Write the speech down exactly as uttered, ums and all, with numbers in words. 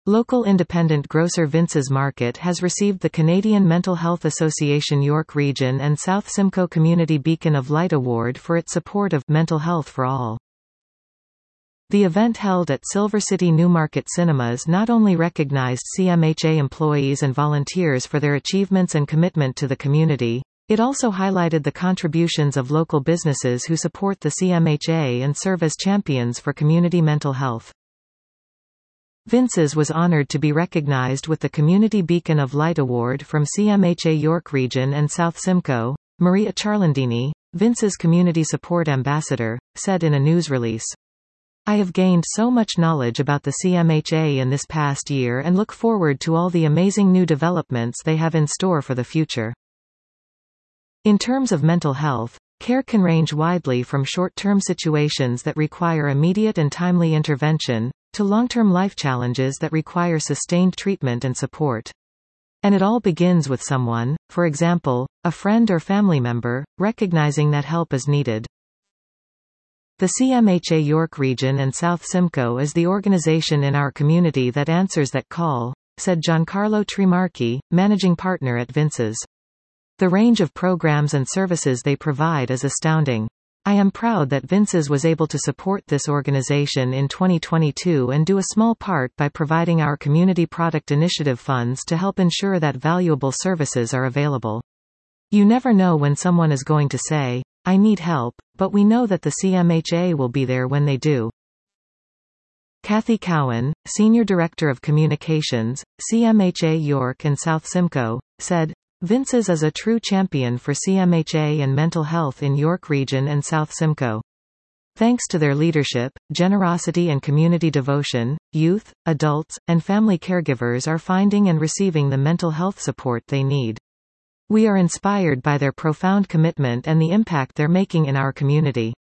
Local independent grocer Vince's Market has received the Canadian Mental Health Association York Region and South Simcoe Community Beacon of Light Award for its support of mental health for all. The event held at Silver City Newmarket Cinemas not only recognized C M H A employees and volunteers for their achievements and commitment to the community, it also highlighted the contributions of local businesses who support the C M H A and serve as champions for community mental health. Vince's was honored to be recognized with the Community Beacon of Light Award from C M H A York Region and South Simcoe. Maria Charlandini, Vince's Community Support Ambassador, said in a news release, "I have gained so much knowledge about the C M H A in this past year and look forward to all the amazing new developments they have in store for the future." In terms of mental health, care can range widely from short-term situations that require immediate and timely intervention, to long-term life challenges that require sustained treatment and support. And it all begins with someone, for example, a friend or family member, recognizing that help is needed. The C M H A York Region and South Simcoe is the organization in our community that answers that call, said Giancarlo Trimarchi, managing partner at Vince's. The range of programs and services they provide is astounding. I am proud that Vince's was able to support this organization in twenty twenty-two and do a small part by providing our Community Product Initiative funds to help ensure that valuable services are available. You never know when someone is going to say, "I need help," but we know that the C M H A will be there when they do. Kathy Cowan, Senior Director of Communications, C M H A York and South Simcoe, said, "Vince's is a true champion for C M H A and mental health in York Region and South Simcoe. Thanks to their leadership, generosity and community devotion, youth, adults, and family caregivers are finding and receiving the mental health support they need. We are inspired by their profound commitment and the impact they're making in our community."